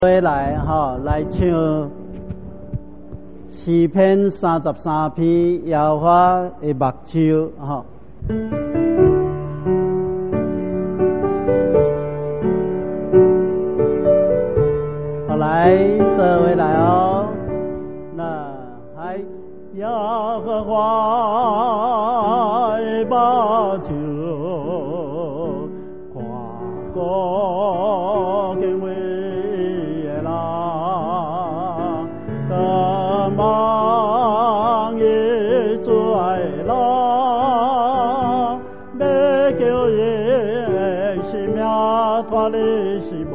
回来来唱诗篇33篇耶和华的目睭来这回来那还耶和华的目睭看过敬畏的人，渴望伊主爱人，要叫伊的性命脱离死亡。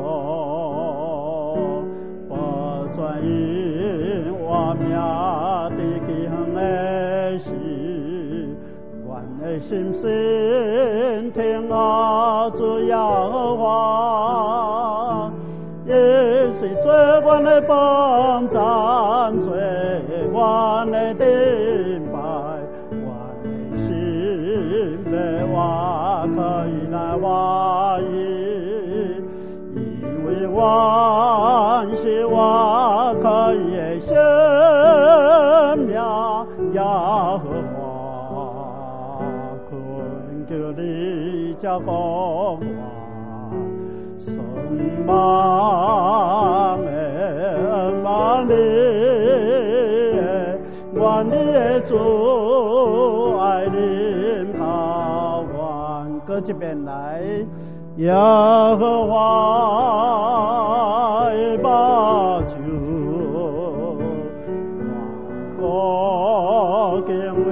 心心听我主耶和华，也是最阮的帮赞，最阮的顶拜，阮的心内我可以来怀疑，因为阮是我可以的生命耶和华。求你照顾我，生亡的万里，愿你的主爱临靠我。搁这边来，耶和华的目睭看过敬畏。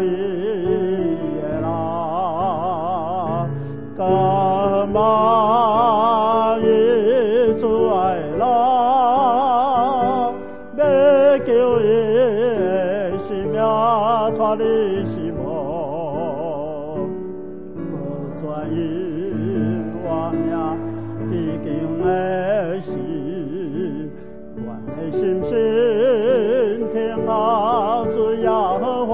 渴望伊主爱人，要叫伊的性命脱离死亡。无全因我命已经的事，阮的心心听我主耶和华。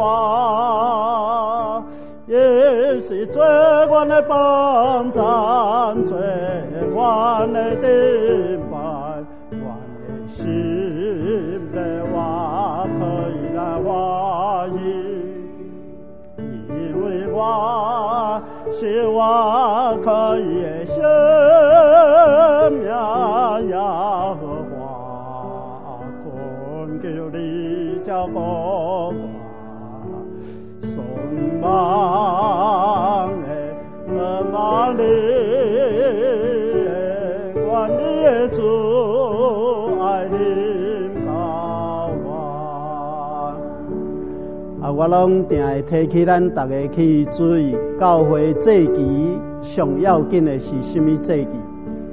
也是最阮的帮赞，最阮的顶拜，阮的心内我可以来怀疑，因为我是我可以的生命耶和华，恳求你照顾我。送望的万里，愿你的主爱临靠我。我拢定会提起咱大家去注意，教会祭期上要紧的是什么祭期？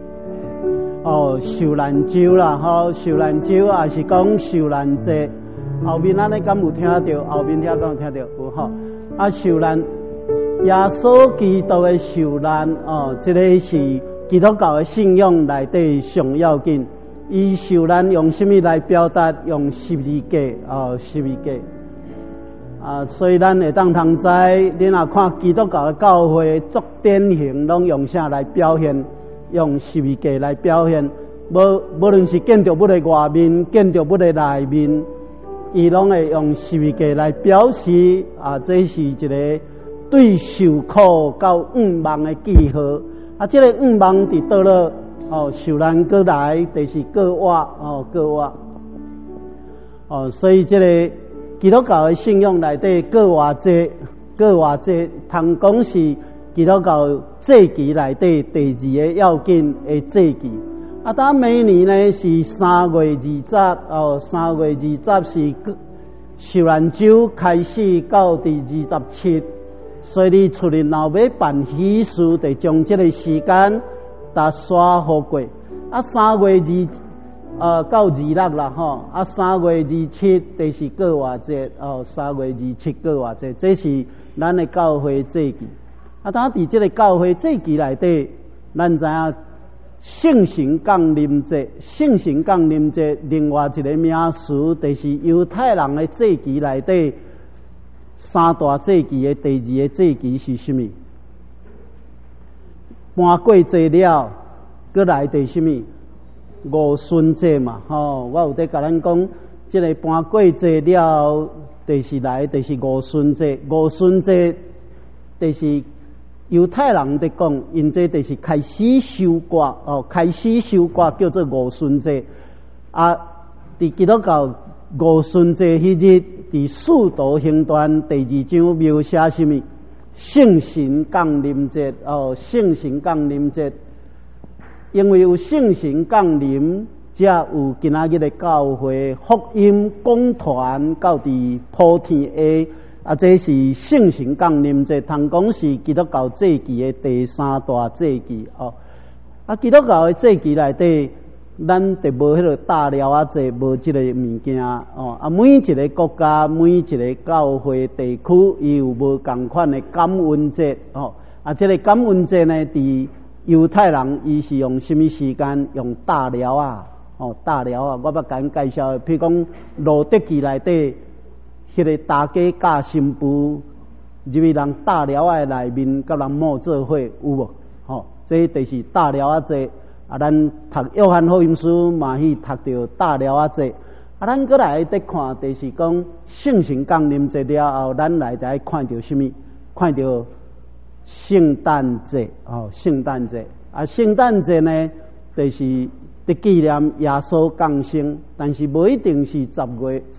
受难周啦，受难周也是讲受难节。后面咱敢有听到？后面敢有听到？有受难，耶稣基督的受难这个是基督教的信仰内底上要紧。伊受难用什么来表达？用十字架十字架所以咱会当通知，恁若看基督教的教会足典型，拢用啥来表现？用十字架来表现。无论是建筑物的外面，建筑物的内面。伊拢会用十字架来表示这是一个对受苦到盼望的记号。这个盼望伫倒了受难过来，就是过活过活所以这个基督教的信仰内底过活节通讲是基督教祭期内底第二个要紧的祭期。当每年呢是3月20，3月20是受难周开始到第27，所以你出年若要办喜事，得将这个时间打刷好过。3月到26啦3月27就是过活节3月27过活节，这是咱的教会祭期。当伫这个教会祭期内底，咱知影。圣神降临节，圣神降临节另外一个名词，就是犹太人的祭期内底三大祭期的第二个祭期是什么？搬过节了，搁来第什么？ 五旬节嘛，我有在甲咱讲，这个搬过节了，就是来就是五旬节。五旬节就是犹太人在讲，因这就是开始收割开始收割叫做五旬节。伫基督教五旬节迄日，伫使徒行传第2章描写什么？圣神降临节圣神降临节。因为有圣神降临，才有今仔日的教会福音讲传到伫普天下。这是圣神降临节，通讲是基督教节期的第3大节期基督教的节期内底，咱就无迄个大了节，无即个物件每一个国家、每一个教会地区，伊有无共款的感恩节这个感恩节呢，伫犹太人伊是用什么时间？用大了大了我甲恁介绍的，譬如讲路德记内底，迄个大家教新妇，入去人大了的内面，甲人摸做伙有无？这就是大了节咱读约翰福音书嘛去读到大了节咱过来得看，就是讲圣神降临节了后，咱来得看到什么？看到圣诞节圣诞节圣诞节呢，就是伫纪念耶稣降生，但是无一定是12月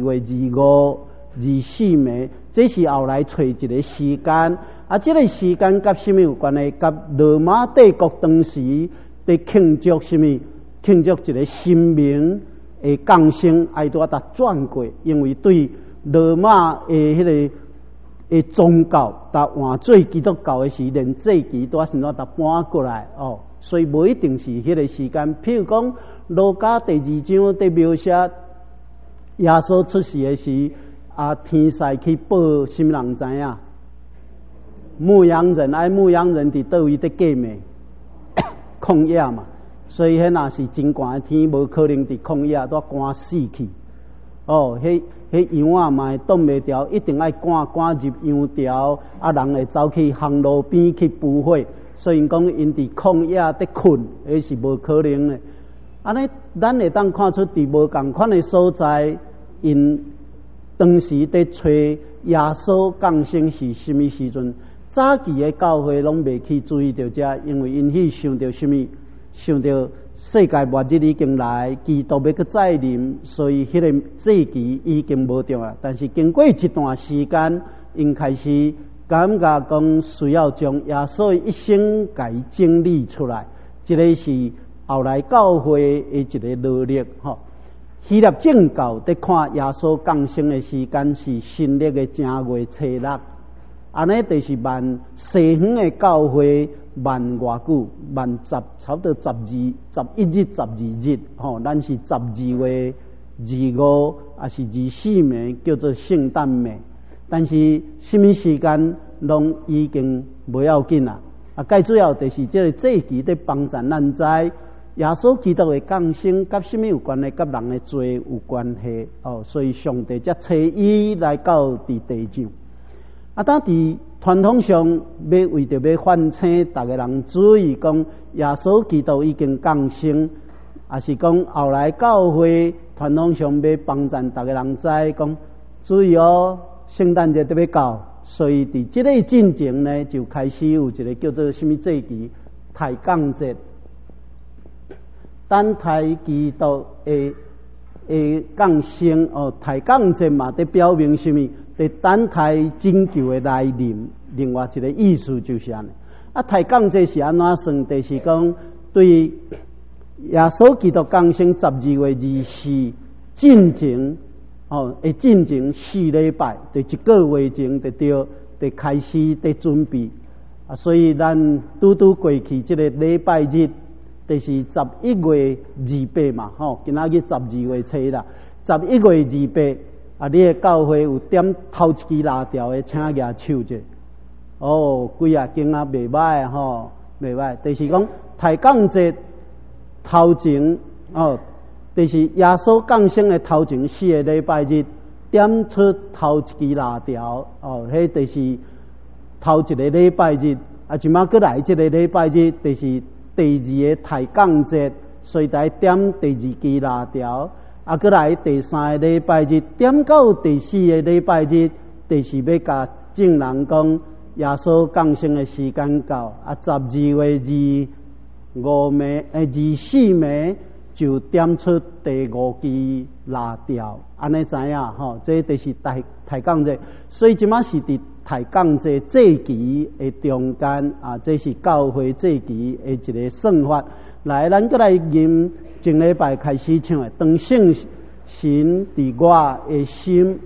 25、24暝，这是后来找一个时间这个时间甲什么有关呢？甲罗马帝国当时伫庆祝什么？庆祝一个神明的降生，爱拄仔转过，因为对罗马的迄个宗教，换做基督教的时，连节期都是搬过来所以无一定是迄个时间。譬如讲，路加第2章伫描写耶稣出世的时，天使去报什么人知影？牧羊人牧羊人伫倒位伫过暝旷野嘛，所以迄若是真寒的天，无可能伫旷野都寒死去。迄羊嘛会挡袂牢，一定爱赶入羊条，人会走去巷路边去捕火。所以讲因伫旷野伫困，迄是无可能的。安尼，咱会当看出伫无共款的所在，因当时伫找耶稣降生是什么时阵？早期的教会拢未去注意到这，因为因去想到什么？想到世界末日已经来，基督要去再临，所以迄个节期已经无重要。但是经过一段时间，因开始感觉讲需要将耶稣一生给整理出来，这个是后来教会的一个努力希腊正教在看耶稣降生的时间是新历的正月初6，安尼就是西方的教会万偌久差不多11日12日咱是12月25还是24暝叫做圣诞暝，但是什么时间拢已经不要紧啦介主要就是这个节期在帮助咱知耶稣基督的降生甲什么有关呢？甲人的罪有关系所以上帝才找伊来到地上当伫传统上要为着要唤醒大家人注意讲耶稣基督已经降生，也是讲后来教会传统上要帮助大家人知讲注意圣诞节要到，所以伫这个进程呢就开始有一个叫做什么节期？抬杠节。等待基督的降生抬杠节嘛，在表明什么？在等待拯救的来临。另外一个意思就是安尼。抬杠节是安怎算？就是讲对耶稣基督降生12月24进前会进前4礼拜，就1个月前就开始在准备所以咱拄过去这个礼拜日。就是11月28嘛，今仔日12月初啦。11月28你的教会有点头一支拉条的，请举手者。几啊间啊，袂歹袂歹。就是讲抬杠节头前就是耶稣降生的头前4个礼拜日，点出头一支拉条迄就是头一个礼拜日即马过来这个礼拜日就是。第2个抬杠节， 所以来点第2支拉条，过来第3个礼拜日点到第4个礼拜日，就是要甲证人讲耶稣降生的时间到，12月25暝24暝就点出第5支拉条，安尼知影吼？这就是抬杠节，所以即马是伫抬杠节祭期的中间这是教会祭期的一个算法。来，咱再来吟前礼拜开始唱的，当圣神伫我的心。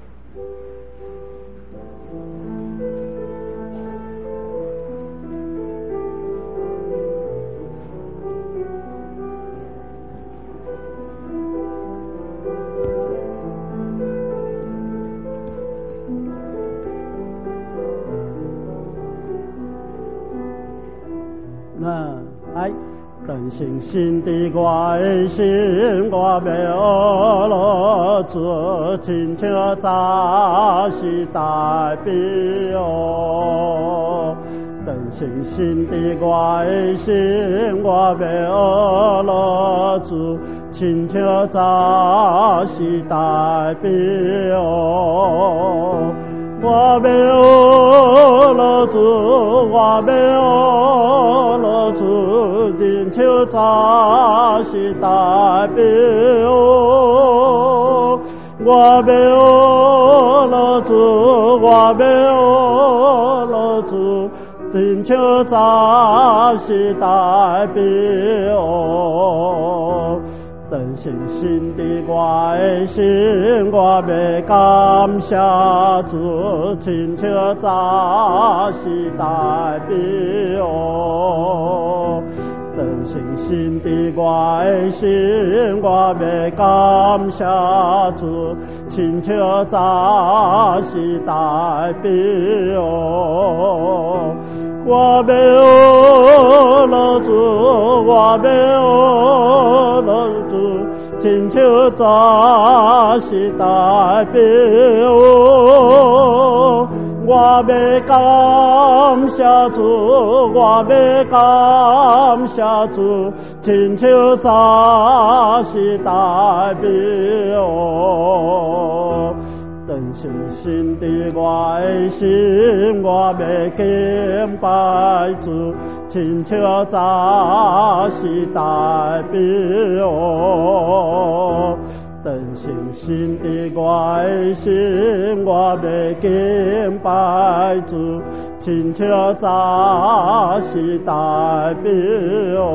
当圣神伫我的心，我要落做亲像早时代表。当圣神伫我的心，我要落做亲像早时代表。我要落做，我要落做，亲像早时代表。我要落做，我要落做，亲像早时代表。当圣神伫我的心，我要感谢主，亲像早时代表。当圣神伫我的心，我要感谢主，亲像早时代表。我要落做，我要落做，亲像早时代表。我要感谢主，我要感谢主，亲像早时代表。当圣神伫我的心，我要敬拜主，亲像早时代表。当圣神伫我的心，我要敬拜主，亲像早时代表。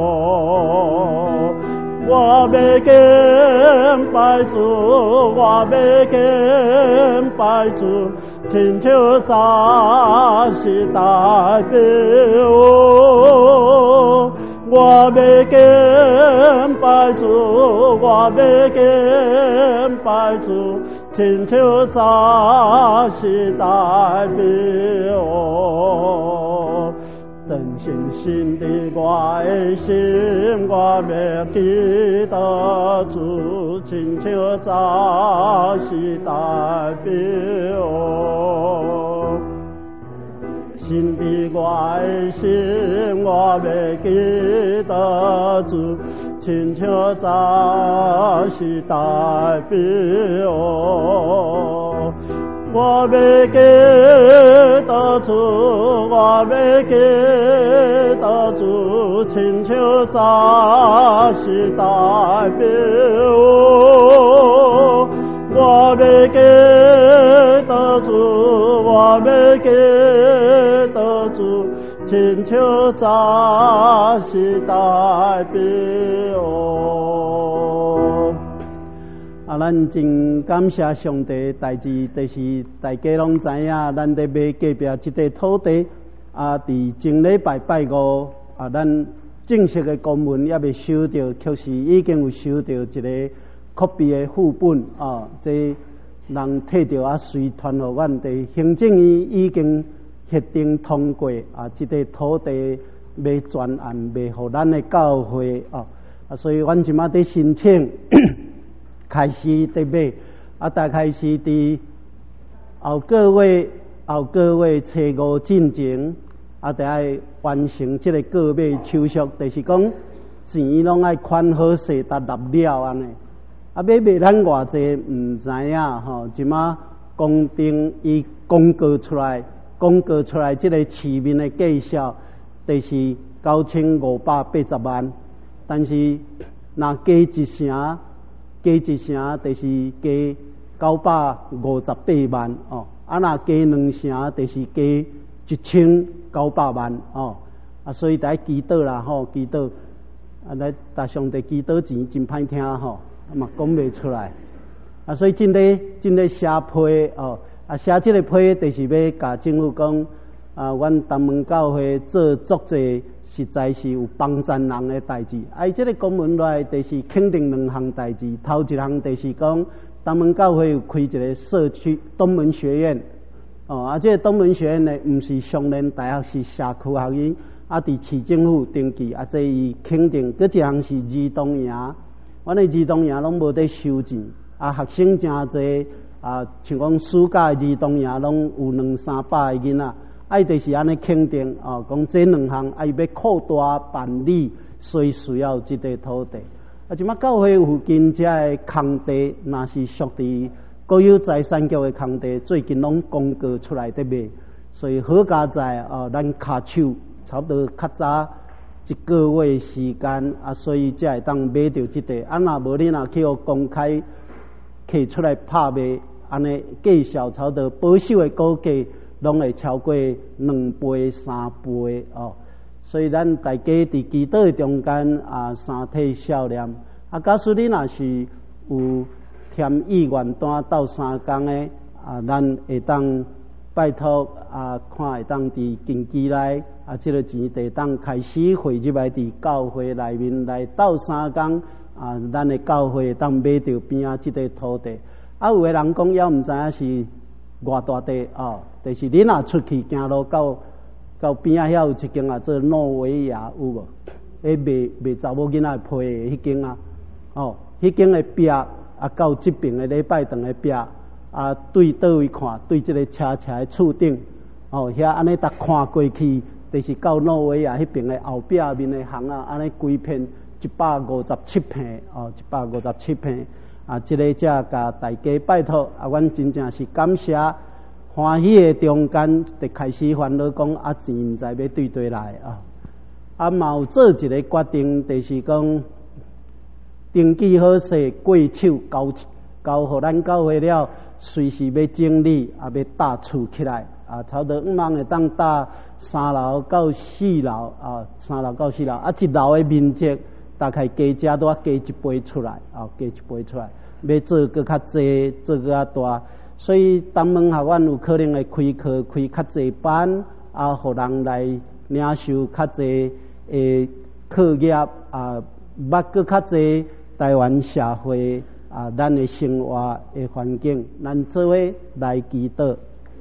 我要敬拜主，我要敬拜主，亲像早时代表。我要敬拜主，我要敬拜主，亲像早时代表。当圣神伫我的心，我要记得主，亲像早时代表。神伫我的心，我要记得主，亲像早时代表。我要记得主，我要记得主，亲像早时代表。我要记得主，我要记得主，亲像早时代表。咱真感谢上帝代志，就是大家拢知影，咱伫买隔壁这块土地伫前礼拜拜5咱正式的公文也未收到，确实已经有收到一个 copy 的副本这人摕到随传互阮地行政院已经核定通过这块土地要专案卖互咱的教会所以阮即马伫申请。开始伫买大概是伫后个月初5进前，得爱完成这个购买手续，就是讲钱拢爱款好势，达立了安尼。啊，要卖咱偌济毋知影吼，即马公定伊公告出来，即个市面的计销，就是9580万，但是若加一成，就是加958万哦。啊，若加2成，就是加1900万哦。啊，所以伫祈祷啦吼，祈祷啊，来逐上帝祈祷钱真歹听吼，嘛讲袂出来。啊，所以真个写批哦，啊写即个批，就是要甲政府讲啊，阮东门教会做足济，实在是有帮助人的代志。啊，即个公文内就是肯定2项代志，头一项就是讲东门教会有开一个社区东门学院哦，啊，即个东门学院呢，毋是商联大学，是社区学院。啊，伫市政府登记，啊，这伊肯定。搁一项是儿童营，阮的儿童营拢无得收钱，啊，学生诚济，啊，像讲暑假的儿童营拢有200-300个囡仔，啊，就是安尼肯定哦，讲这2项，啊，伊要扩大办理，所以需要即个土地。啊，即马教会附近遮的空地，若是属伫国有财产局的空地，最近拢公告出来得卖，所以好佳在哦，咱骹手。差不多较早1个月时间啊，所以才会当买到即个。啊，若无你若去互公开摕出来拍卖，安尼计销差不多保守的估计拢会超过2倍、3倍哦。所以咱大家伫祈祷的中间啊，三体少年啊，假使你若是有添意愿单到3工的啊，咱会当拜托啊，看会当伫经期内。啊，这个钱得当开始汇入来伫教会内面来斗3工啊，咱的教会当买到边啊这个土地。啊，有的人讲也毋知影是偌大地哦，就是你若出去行路到边啊，遐有一间啊，做诺维亚有无？卖查某囡仔批的迄间啊，哦，迄间的壁啊，到这边的礼拜堂的壁啊，对倒位看，对这个车的厝顶哦，遐安尼搭看过去。就是到诺维亚迄边的后壁面的巷啊，安尼规片157坪哦，157坪啊，这个才甲大家拜托啊，阮真正是感谢，欢喜的中间，就开始烦恼讲啊，钱毋知要对来啊，啊嘛有做一个决定，就是讲登记好势，过手交互咱教会了，随时要整理啊，要搭厝起来啊，差不多5万会当搭。3楼到4楼啊，3楼到4楼啊，1楼的面积大概加多加1倍出来啊，加1倍出来，要做搁较济，做搁较大，所以东门学院有可能会开课开较济班啊，互人来领受较济的课业啊，捌搁较济台湾社会啊，咱的生活的环境，咱做伙来祈祷。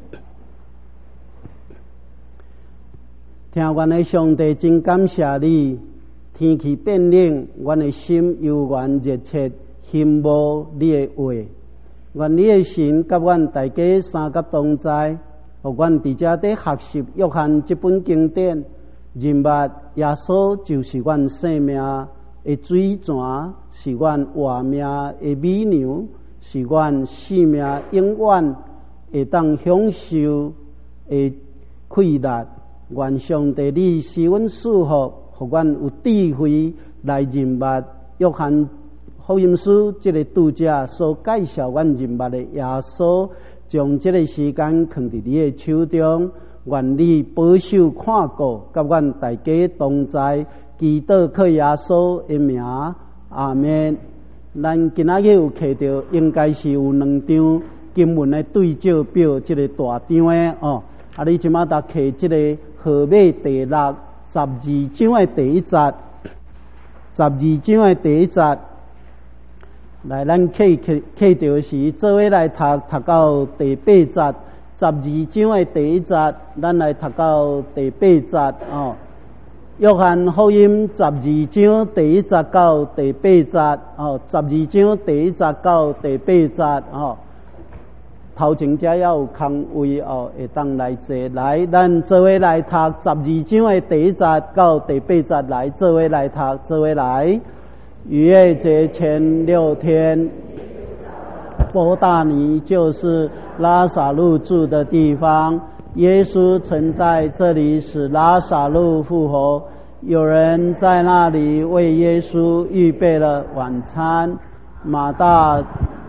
听阮的上帝真感谢你，天气变冷，阮的心犹原热切，羡慕你的话。愿你的神甲阮大家三甲同在，互阮伫遮伫学习约翰这本经典，认捌耶稣就是阮生命的水泉，是阮活命的美娘，是阮生命永远会当享受的快乐。愿上帝你是阮祝福，互阮有智慧来认捌约翰福音书这个读者所介绍阮认捌的耶稣，将这个时间放伫你的手中。愿你保守看顾，甲阮大家同在，祈祷靠耶稣的名，阿们。咱今仔日有摕到，应该是有2张经文的对照表，这个大张的哦。啊，你即马搭摕这个号码第6 12章的第1节，12章的第1节，来，咱摕到时做伙来读到第8节，12章的第1节，咱来读到第8节哦。约翰福音12章第1节到第8节哦，12章第1节到第8节哦。 头前遮也有空位哦，会当来坐。来，咱做伙来读12章的第1节到第8节，来做伙来读，做伙来。逾越节前6天，伯大尼就是拉撒路住的地方，耶稣曾在这里使拉撒路复活。有人在那里为耶稣预备了晚餐。马大、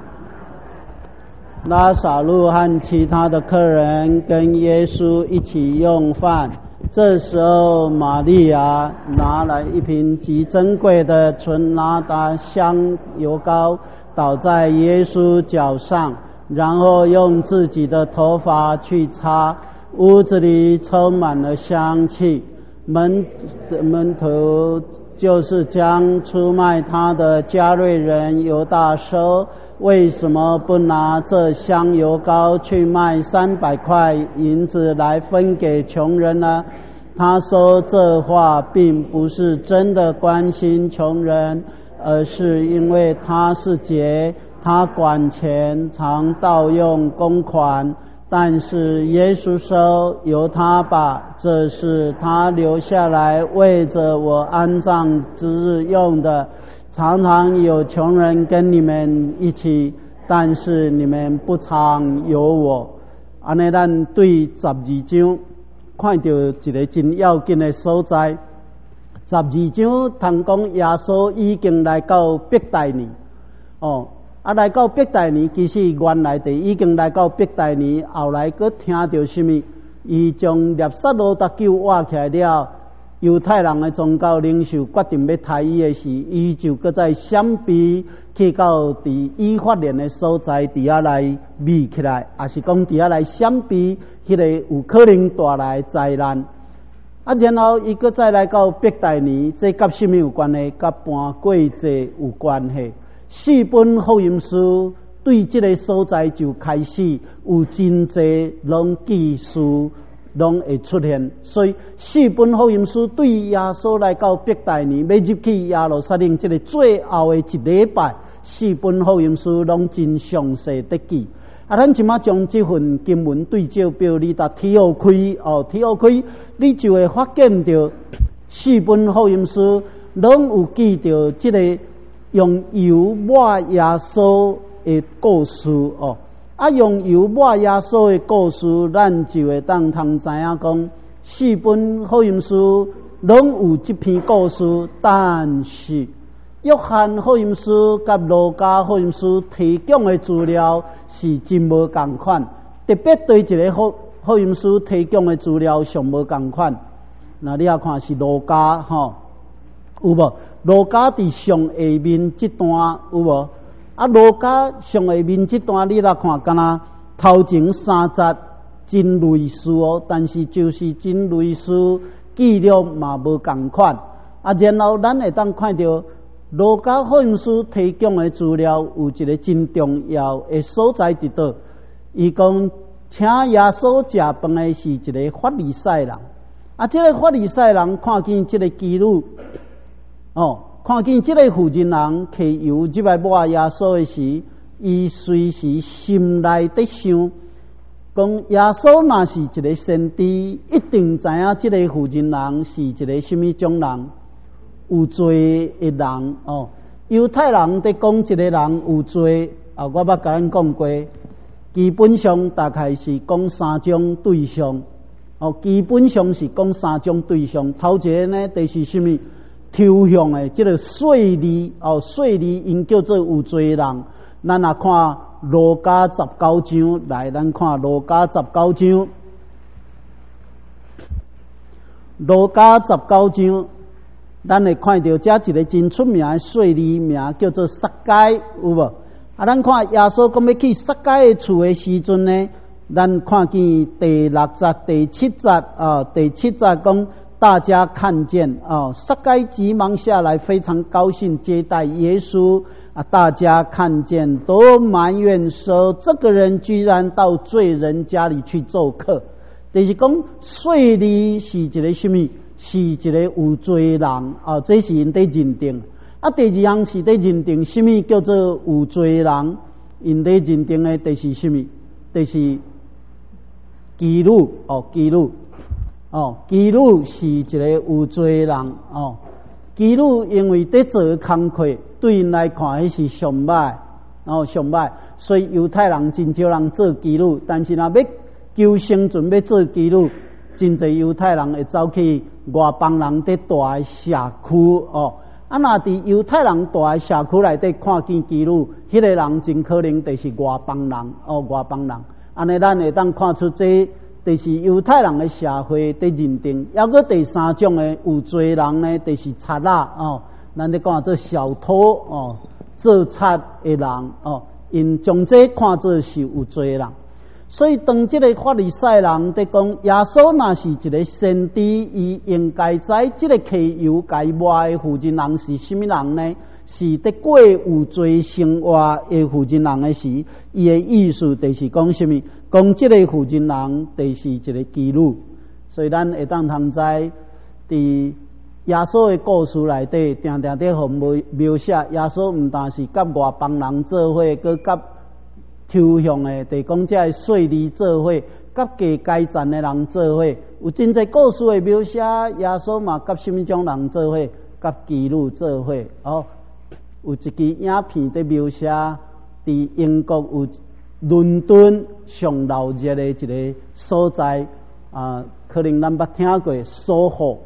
拉撒路和其他的客人跟耶稣一起用饭。这时候，玛利亚拿来一瓶极珍贵的纯拿达香油膏，倒在耶稣脚上，然后用自己的头发去擦。屋子里充满了香气。门徒就是将出卖他的加略人犹大说：“为什么不拿这香油膏去卖300块银子来分给穷人呢？”他说这话并不是真的关心穷人，而是因为他是节，他管钱，常盗用公款。但是耶稣说：“由他吧，这是他留下来为着我安葬之日用的。常常有穷人跟你们一起，但是你们不常有我。”安尼咱对12章看到一个真要紧的所在。12章通讲耶稣已经来到伯大尼来到伯大尼，其实原来就已经来到伯大尼，后来佫听到什么？伊将列撒罗达酒挖起来了，犹太人的宗教领袖决定要杀伊的时，伊就佫在闪避去到伫以法莲的所在，伫遐来密起来，也是讲伫遐来闪避迄个有可能带来灾难。然后伊佫再来到伯大尼，这甲什么有关系？甲搬过节有关系。4本福音书对这个所在就开始有真济拢记述拢会出现，所以4本福音书对耶稣来到伯大尼要入去耶路撒冷这个最后的一礼拜，4本福音书拢真详细的记。咱即马将这份经文对照表里达提奥开提奥开，你就会发现到4本福音书拢有记到这个用油抹耶稣的故事用油抹耶稣的故事，咱就会当通知影讲4本福音书拢有这篇故事，但是约翰福音书甲路加福音书提供的资料是真无同款，特别对一个福音书提供的资料上无同款。那你也看是路加有无？路加伫上下面这段有无？路加上下面这段你来看，敢若头前3节真类似但是就是真类似，记录嘛无同款。然后咱会当看到路加福音书提供的资料有一个真重要的所在伫倒，伊讲请耶稣食饭的是一个法利赛人，这个法利赛人看见这个记录看见这个妇人人摕油入来抹耶稣的时，伊随时心内在想，讲耶稣若是一个先知，一定知影这个妇人人是一个什么种人，有罪的人犹太人在讲一个人有罪我捌甲咱讲过，基本上大概是讲3种对象基本上是讲3种对象。头一个呢，就是什么？抽象的这个税吏税吏因叫做有罪人。咱也看路加19章，来咱看路加19章。路加19章，咱会看到这一个真出名的税吏名叫做撒该，有无？咱看耶稣讲要去撒该的厝的时阵呢，咱看见第6节、第7节第7节讲。大家看见撒该急忙下来，非常高兴接待耶稣大家看见都埋怨说，这个人居然到罪人家里去做客。就是讲税吏是一个什么？是一个有罪人这是因在认定。第二样是在认定什么叫做有罪人？因在认定的就是什么？ 就是基督哦，基督哦，基督是一个有罪人哦。基督因为在做工课，对因来看迄是上歹哦，上歹。所以犹太人真少人做基督，但是若要求生存要做基督，真侪犹太人会走去外邦人伫大诶社区哦。若伫犹太人大诶社区内底看见基督，迄个人真可能就是外邦人哦，外邦人。安尼咱会当看出这就是犹太人诶社会伫认定。还佫第三种诶有罪人呢，就是贼仔哦，咱咧讲做小偷哦，做贼诶人哦。因将这看作是有罪人，所以当这个法利赛人在讲耶稣若是一个先知，伊应该知这个汽油该卖的负责人是什么人呢？是在过有罪生活的负责人的时，伊的意思就是讲什么？讲这个负责人就是一个基督，所以咱会当通知伫耶稣的故事内底，定定伫互描写耶稣毋但是甲外邦人做伙，佮甲抽象的，就是讲这个税吏做伙，甲加该赞的人做伙。有真侪故事的描写，耶稣嘛甲什么种人做伙？甲基督做伙。哦，有一支影片伫描写伫英国有伦敦上闹热的一个所在啊，可能咱捌听过苏荷。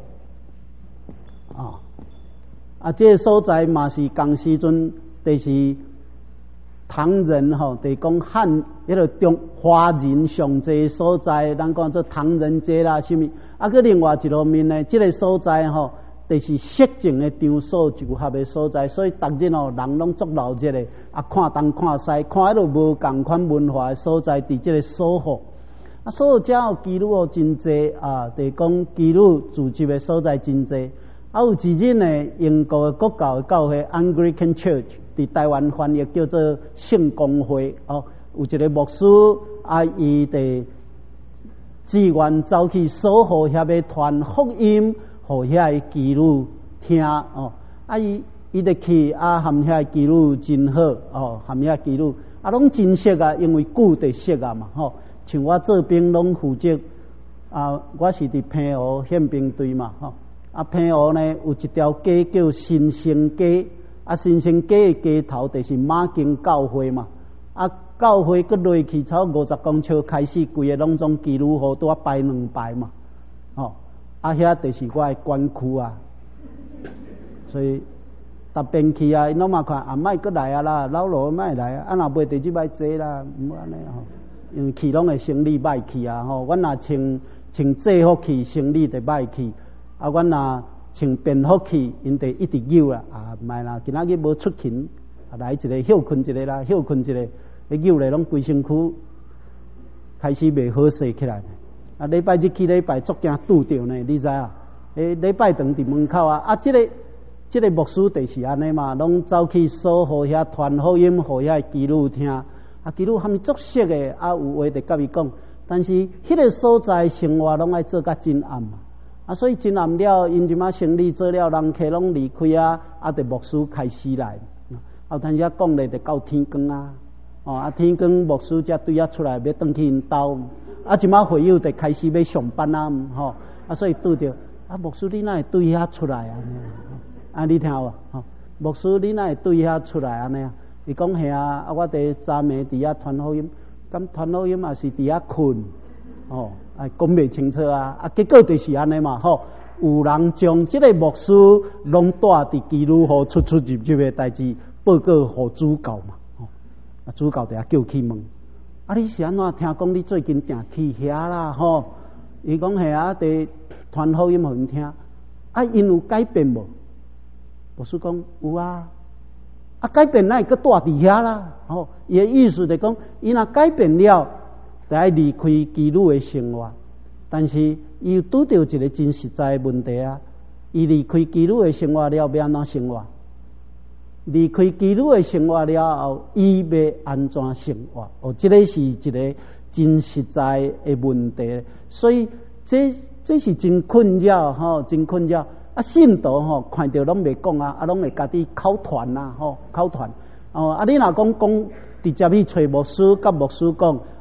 这个所在嘛是当时阵，就是唐人吼，就是讲汉迄个中华人上济所在，咱讲做唐人街啦，什么？佮另外一路面呢，这个所在吼，就是色情的场所集合的所在，所以逐日吼人拢足闹热的，看东看西，看迄个无共款文化的所在，伫这个所好。所有遮有基督哦真济就是讲基督聚集的所在真济。有一日呢，英国的国教的教会 Anglican Church 伫台湾翻译叫做圣公会哦，有一个牧师伊伫志愿走去所好遐要传福音，互遐个基督听哦。伊伫去含遐基督真好哦，含遐基督拢真熟因为久得熟嘛吼。像我做兵拢负责我是伫平湖宪兵队嘛吼。平湖呢有一条街叫新生街，新生街的街头就是马经教会嘛。教会佮落去超50公尺开始，规个拢总基督徒拄摆2排嘛。遐就是我的管区所以逐遍去因拢嘛看莫佮来啦，老罗莫来若袂第即摆坐啦，毋好安尼因为去拢会生理歹去阮若穿制服去，生理就歹去。阮若穿便服去，因就一直扭啦。毋係啦，今仔日无出勤，来一个休困一个啦，休困一个，扭咧拢规身躯开始袂好势起来。礼拜日去礼拜足惊拄着呢，你知礼拜堂伫门口这个牧师就是安尼嘛，拢走去所好遐传福音，互遐基督听。基督他们足熟的，有话就甲伊讲，但是迄个所在生活拢爱做甲真暗嘛。所以真暗了，因即马生理做了，人客拢离开就牧师开始来。但是讲咧，就到天光天光牧师才对出来，要转去因兜。即马会友就开始要上班所以拄着牧师你哪会对遐出来你听有牧师你哪会对遐出来安尼伊讲嘿我伫昨暝伫遐传福音，咁传福音也是伫遐困讲袂清楚结果就是安尼嘛有人将这个牧师拢带伫基督徒出入入的代志报告互主教嘛主教就叫去问你是安怎听讲你最近定去遐啦伊讲嘿伫传福音互因听因有改变无？牧师讲有改变哪会搁住伫遐啦伊的意思就是讲伊若改变了就要离开基督的生活，但是伊拄到一个真实在的问题伊离开基督的生活了要安怎生活？离开基督的生活了后伊要安怎生活这个是一个真实在的问题，所以这是真困扰真困扰信徒看到拢袂讲拢会家己口传口传你若讲直接去找牧师，甲牧师讲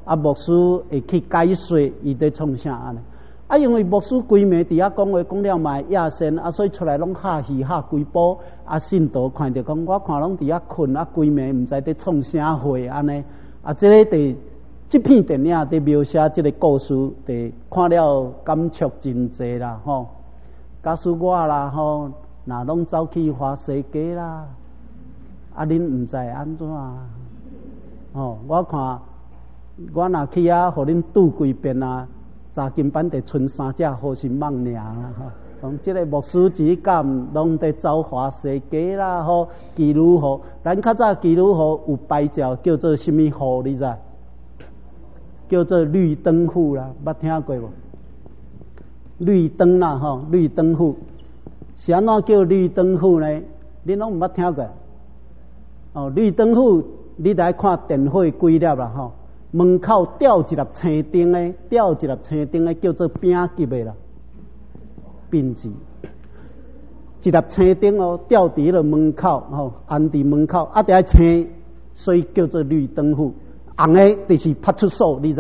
牧师会去解说伊在创啥安尼。因为牧师规暝伫遐讲话讲了嘛亚仙，所以出来拢吓戏吓规波。信徒看着讲，我看拢伫遐困，规暝毋知伫创啥话安尼。这个这片电影伫描写这个故事，看了感触真济啦吼。假使我啦吼，若拢走去花世界啦，恁毋知安怎？我看我若去互恁拄几遍查金班得剩3只好心蟒尔啦吼。讲即个牧师只敢拢伫走花世界啦吼，基督徒，咱较早基督徒有拜教叫做什么号？你知？叫做绿灯户啦，捌听过无？绿灯啦吼，绿灯户是安怎叫绿灯户呢？恁拢毋捌听过？绿灯户你来看电火几粒啦吼，门口吊一粒青灯的，吊一粒青灯的叫做饼级的啦，并字一粒青灯吊伫了门口安伫门口伫遐青，所以叫做绿灯户。红的就是派出所，你知？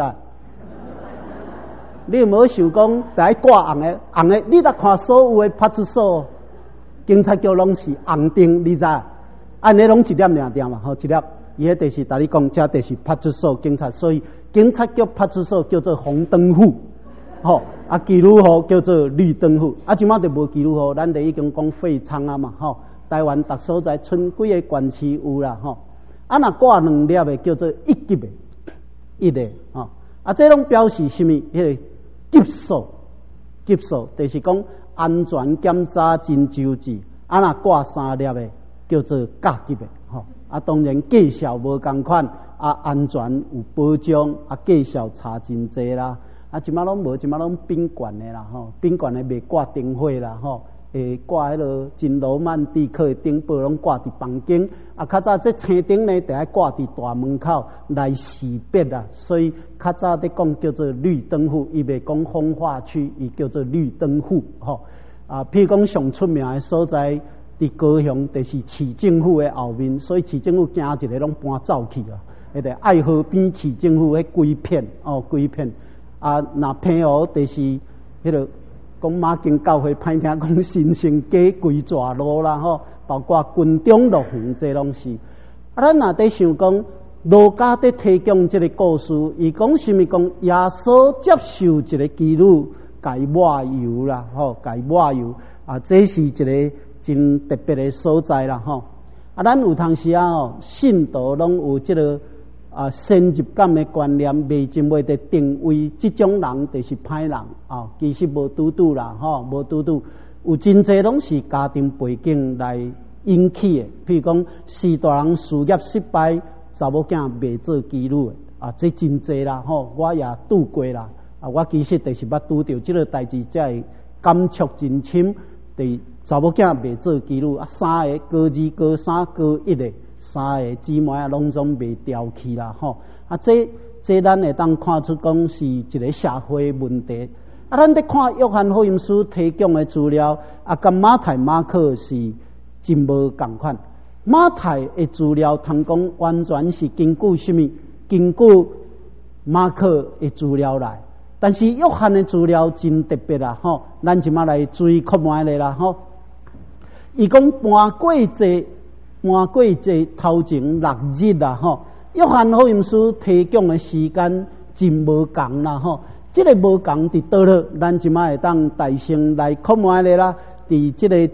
你有无想讲在挂红的？红的，你来看所有的派出所、警察局拢是红灯，你知？安尼拢一粒两点嘛，一粒。伊迄就是甲你讲，这就是派出所、警察，所以警察局、派出所叫做红灯户，基督徒叫做绿灯户。即马就无基督徒，咱就已经讲废仓嘛，台湾各所在剩几个县市有啦，若挂2粒的叫做一级的，一个这拢表示什么？迄个级数，就是讲安全检查真周至。若挂3粒的叫做甲级的，当然绩效无同款，安全有保障，绩效差真济啦。即马拢无，即马拢宾馆的啦，宾馆的袂挂灯火啦，会挂迄落真罗曼蒂克的灯泡，拢挂伫房间。较早这青灯呢，得爱挂伫大门口来识别啦。所以较早在讲叫做绿灯户，伊袂讲风化区，伊叫做绿灯户。譬如讲上出名的所在。伫高雄就是市政府的后面，所以市政府行一个拢搬走去啊。迄个爱河边市政府迄规片规片那平湖就是迄个讲马经教会歹听讲新生街规蛇路啦包括军中乐园这拢是。咱若在想讲路加在提供这个故事，伊讲什么？讲耶稣接受一个基督改抹油啦改抹油这是一个。真特别的所在啦咱有当时信徒拢有这个先入感的观念，未真袂得定位，这种人就是歹人其实无拄拄啦无拄拄，有真济拢是家庭背景来引起的。譬如讲，四大人事业失败，查某囝袂做基督的这真济啦我也拄过啦我其实就是捌拄着这个代志，才会感触真深。查某囝袂做基督3个高2高3高1的3个姊妹拢总袂调去啦这咱会当看出讲是一个社会问题咱在看约翰福音书提供的资料跟马太马可是真无同款。马太的资料通讲完全是根据什么？根据马可的资料来，但是约翰的资料真特别啦咱即马来注意看卖咧啦伊讲搬过节头前6日啦约翰福音书提供的时间真无共啦这个无共伫倒落，咱即马会当大声来看卖咧啦。伫这个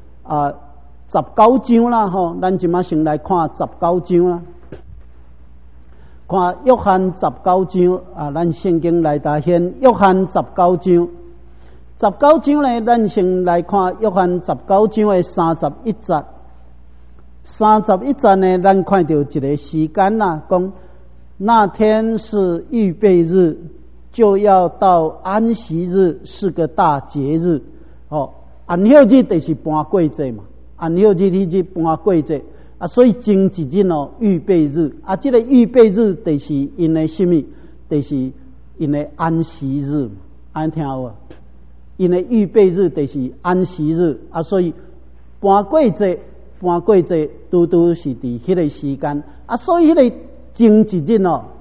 19章啦咱即马先来看19章啦。看约翰19章咱圣经来大显约翰19章。19章呢，咱先来看约翰19章的31节。31节呢，咱看到一个时间啦，讲那天是预备日，就要到安息日，是个大节日。安息日就是搬过节嘛，安息日迄日搬过节所以前一日预备日这个预备日就是因的什么？就是因的安息日，安听有无？因的预备日就是安息日所以搬过节拄拄是伫迄个时间所以迄个前一日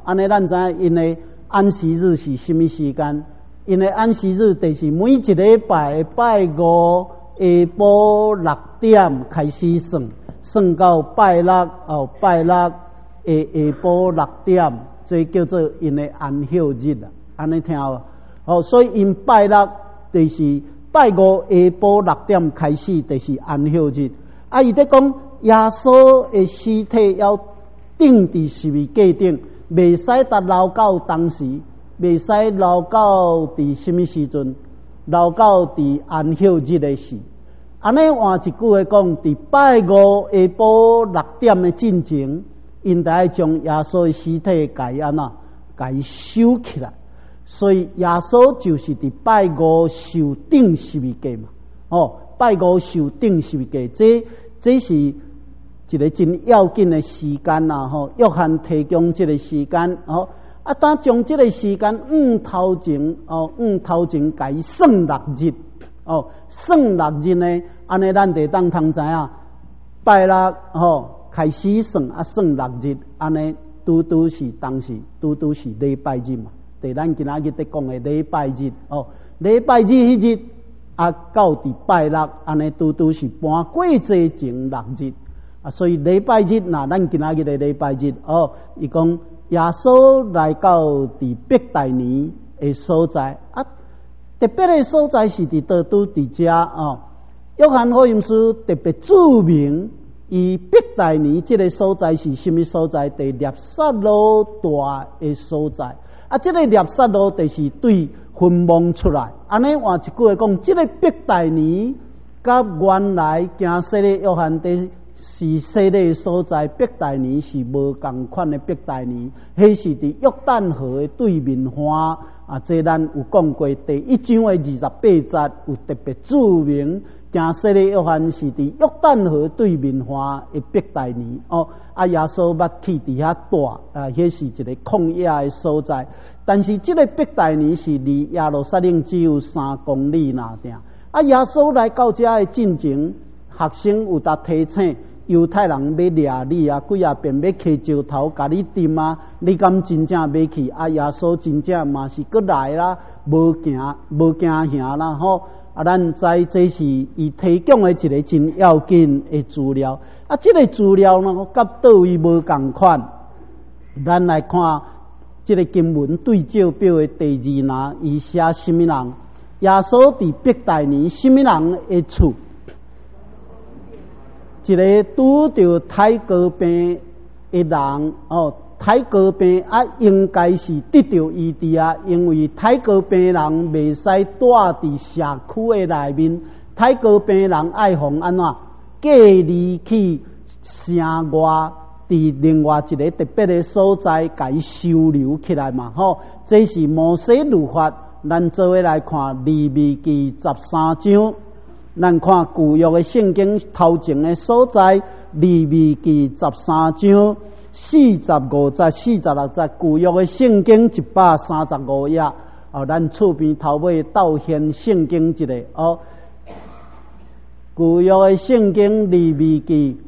安尼咱知影因的安息日是什么时间？因的安息日就是每一个礼拜拜五下晡6点开始算到拜六后拜六下晡6点，这叫做因的安息日啦。安尼听无？所以因拜六就是拜五下晡6点开始，就是安息日。伊在讲耶稣的尸体要钉伫十字架顶，袂使得留到当时，袂使留到伫什么时阵？留到伫安息日的时。安尼换一句话讲，伫拜五下晡6点的进前，因得爱将耶稣的尸体改安怎？改收起来。所以耶稣就是伫拜五受钉十字架嘛。拜五受钉十字架，这是一个真要紧的时间呐。约翰提供这个时间。当将这个时间头前改算6日。算6日呢，安尼咱就当通知影，拜六开始算算6日，安尼拄是当时拄是礼拜日嘛，就咱今仔日在讲的礼拜日。礼拜日迄日到伫拜六，安尼拄是搬过节前6日。所以礼拜日咱今仔日的礼拜日，伊讲耶稣来到伫伯大尼的所在。特别的所在是伫倒拄伫遮。约翰福音书特别注明，伊伯大尼这个所在是什么所在？伫纳撒勒大的所在。这个纳撒勒就是对坟墓出来。安尼换一句话讲，这个伯大尼甲原来行洗礼约翰的是洗礼所在，伯大尼是无共款的伯大尼，迄是伫约旦河的对面花。这咱有讲过，第1章的28节有特别注明，行洗礼约翰是伫约旦河对面花的伯大尼。耶稣捌去伫遐住，迄是一个旷野的所在。但是这个伯大尼是离耶路撒冷只有3公里那点。耶稣来到遮的进前，学生有搭提醒。犹太人要掠你几遍要摕石头甲你钉你敢真正要去？耶稣真正嘛是搁来啦，无惊吓啦咱知这是伊提供的一个真要紧的资料。这个资料呢，甲倒位无共款。咱来看这个经文对照表的第2栏，伊写什么人？耶稣伫伯大尼什么人的厝？一个拄着胎膏病的人。胎膏病应该是得到医治因为胎膏病人袂使住伫社区的内面，胎膏病人爱互安怎隔离去城外，伫另外一个特别的所在，甲伊收留起来嘛。这是摩西律法，咱做伙来看利未记13章。咱看旧约的圣经头前的所在，利未记13章45节、46节，旧约的圣经135页。咱厝边头尾倒现圣经一个。旧约的圣经利未记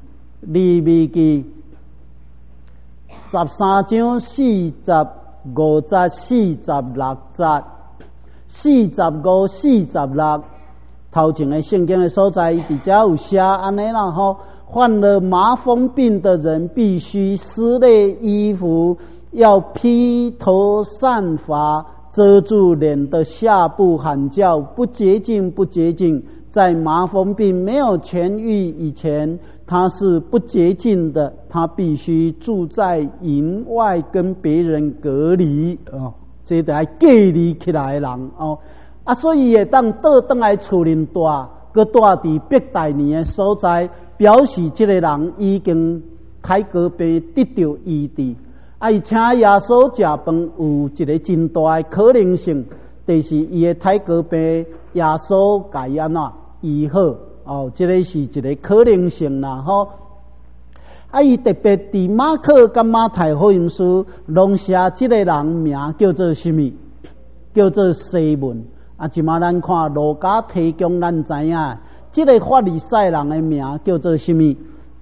13章45节、46节、45、46。头前的圣经的所在，伫遮有写安尼啦患了麻风病的人必须撕裂衣服，要披头散发，遮住脸的下部，喊叫不洁净，不洁净。在麻风病没有痊愈以前，他是不洁净的，他必须住在营外，跟别人隔离。这就要隔离起来的人所以会当倒转来厝里住，搁住伫伯大尼的所在，表示这个人已经胎膏病得到医治。伊请耶稣食饭，有一个真大的可能性，就是伊的胎膏病，耶稣甲伊安怎医好。这个是一个可能性啦伊特别伫马可甲马太福音书拢写这个人名叫做什么？叫做西门。即马咱看路加提供咱知影，这个法利赛人的名叫做什么？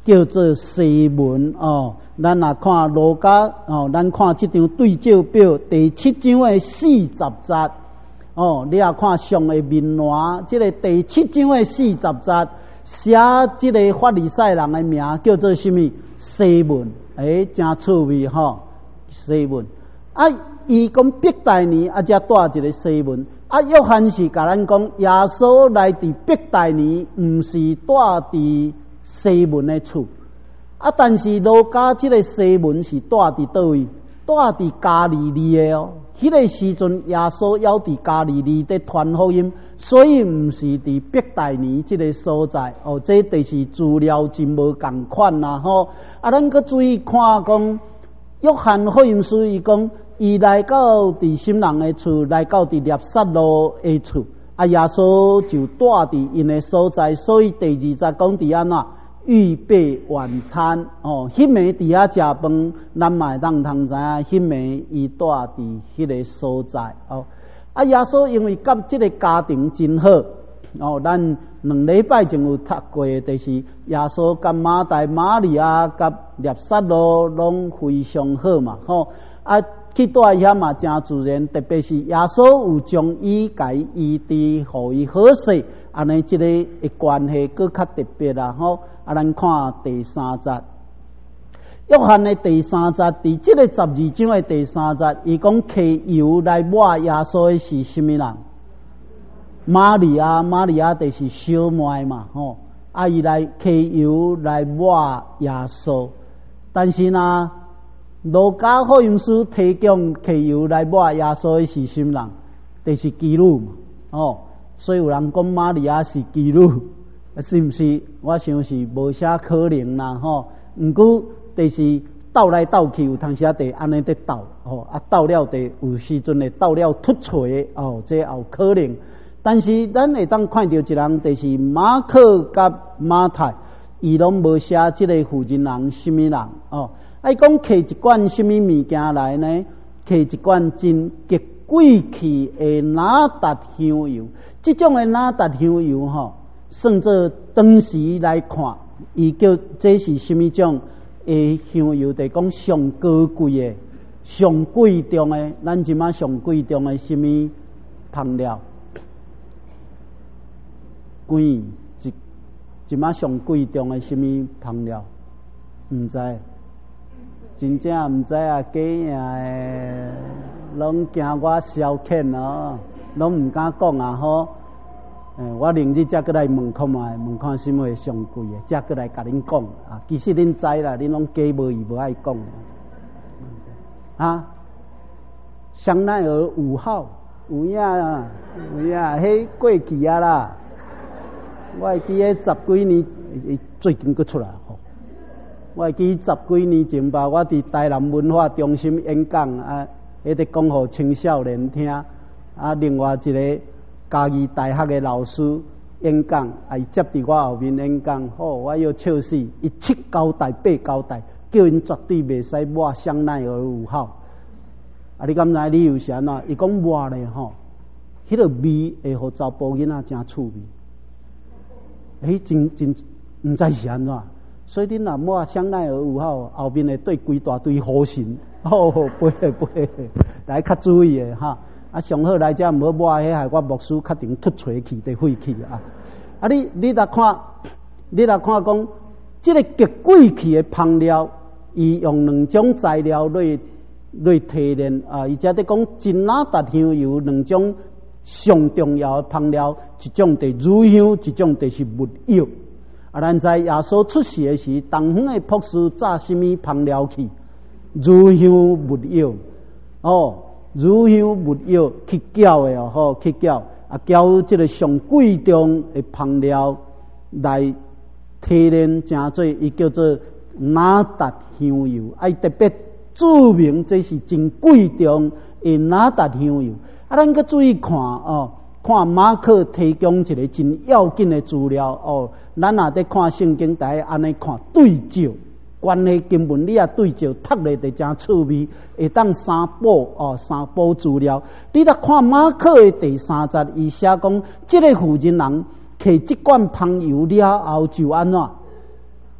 叫做西文哦。咱若看罗家哦，咱看这张对照表第7章的40节哦，你也看上的面栏，这个第7章的40节写这个法利赛人的名叫做什么？西文，真趣味吼，西文。啊，伊讲伯大尼啊，才带一个西文。啊，约翰是甲咱讲，耶稣来伫伯大尼，毋是带伫西文的厝。啊，但是路加这个西文是带伫倒位？带伫加利利的哦。迄个时阵，耶稣还伫加利利在传福音，所以毋是伫伯大尼这个所在哦。这就是资料真无共款啦吼。啊，咱搁注意看讲，约翰福音书伊讲，伊来到伫心人的厝，来到伫列撒路的厝，啊，耶稣就带伫因的所在，所以第20节讲伫安怎？预备晚餐哦，迄暝伫遐食饭，咱嘛会当通知影，迄暝伊住伫迄个所在哦。啊，耶稣因为甲即个家庭真好哦，咱2礼拜前有读过，就是耶稣甲马大、马利亚甲列撒罗拢非常好嘛吼。啊，去住遐嘛真自然，特别是耶稣有将伊家医治，互伊好势，安尼即个的关系搁较特别啦吼。啊，咱看第3节，约翰的第3节，伫即个12章的第3节，伊讲摕油来抹耶稣的是什么人？玛利亚，玛利亚就是小妹嘛，吼。啊，伊来摕油来抹耶稣，但是呢，路加福音书提供摕油来抹耶稣的是什么人？就是基督嘛，哦。所以有人讲玛利亚是基督。是毋是？我想是无啥可能啦吼。毋过，就是斗来斗去，有当时得安尼在斗吼，啊斗了得有时阵会斗了突锤哦，这也有可能。但是咱会当看到一人，就是马可甲马太，伊拢无写即个负责人什么人哦。啊，伊讲摕一罐什么物件来呢？摕一罐真极贵气的哪达香油，即种的哪达香油吼。算做当时来看，伊叫这是什么种的香油？就是讲上高贵的、上贵重的。咱即马上贵重的什么香料？即马上贵重的什么香料？毋知，真正毋知啊！假的，拢惊我消遣哦，拢毋敢讲啊吼。我明日才过来问看卖，问看什么会上贵的，才过来甲恁讲啊。其实恁知啦，恁拢假无意无爱讲啊。香奈儿5号有影啊，有影，迄过去啊啦。我会记迄10几年，最近佫出来吼。我会记10几年前吧，我伫台南文化中心演讲啊，迄个讲互青少年听啊，另外一个。嘉义大学的老师演讲，伊接伫我后面演讲，我要笑死！伊7交代8交代，叫因绝对袂使抹香奈儿5号。啊，你敢知理由是安怎？伊讲抹咧吼，迄个味会互查甫囡仔真趣味。真毋知是安怎？所以恁若抹香奈儿5号，后面会对规大堆好神，背，来较注意的哈。啊，上好来遮毋好抹迄，害我牧师确定突吹气得废气啊！啊，你来看讲，即个极贵气的香料，伊用2种材料来提炼啊。伊遮在讲真哪达香油2种上重要的香料，一种就是乳香，一种就是木药。啊，咱知耶稣出世的时，东方的博士炸什么香料去？乳香木药哦。乳香木药去搅的哦，吼去搅啊，搅这个上贵重的香料来提炼成做，伊叫做哪达香油。啊，特别注明这是真贵重的哪达香油。啊，咱搁注意看哦，看马可提供一个真要紧的资料哦。咱若在看圣经，大家安尼看对照。关系根本你也对照读咧，就真趣味，会当三宝资料。你来看马可的第3节，伊写讲，这个负责人摕即罐香油了后就安怎？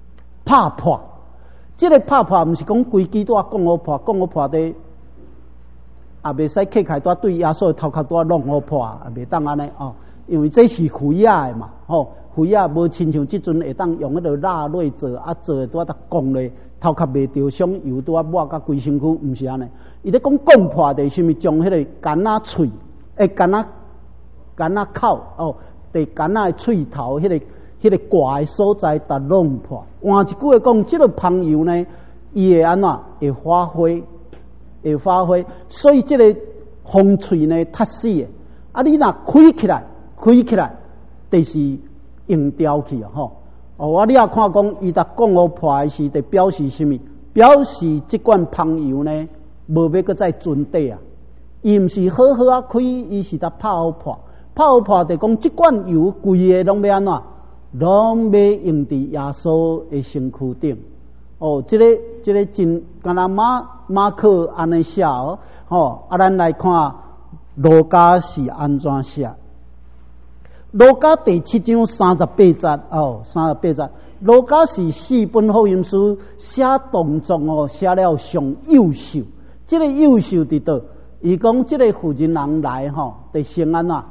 拍破。这个拍破，毋是讲规支带讲好破，讲好破的，也袂使客开带对耶稣的头壳带弄好破，也袂当安尼哦。因为这是灰啊的嘛，吼，灰啊无亲像即阵会当用迄个蜡类做，做拄啊讲咧，头壳袂着伤油，拄啊抹甲规身躯，毋是安尼。伊咧讲讲破的，是毋是将迄个杆仔喙，杆仔口哦，伫杆仔的喙头迄个挂的所在，达弄破。换一句话讲，即个朋友呢，伊会安怎会发挥，所以即个风喙呢，踢死的。啊，你若开起来，就是用掉去啊！吼，哦，你也看讲，伊达讲好破的时，就表示什么？表示即罐香油呢，无要搁再存底啊！伊毋是好好啊开，伊是达拍好破，就讲即罐油规个拢要安怎？拢要用伫耶稣的身躯顶。哦，这个真，敢若马可安尼写哦，吼！啊，咱来看路加是安怎写？路加第7章38节哦，38节。路加是4本福音书写当中哦，写了上优秀。这个优秀伫倒？伊讲这个负责人来吼，得先安怎？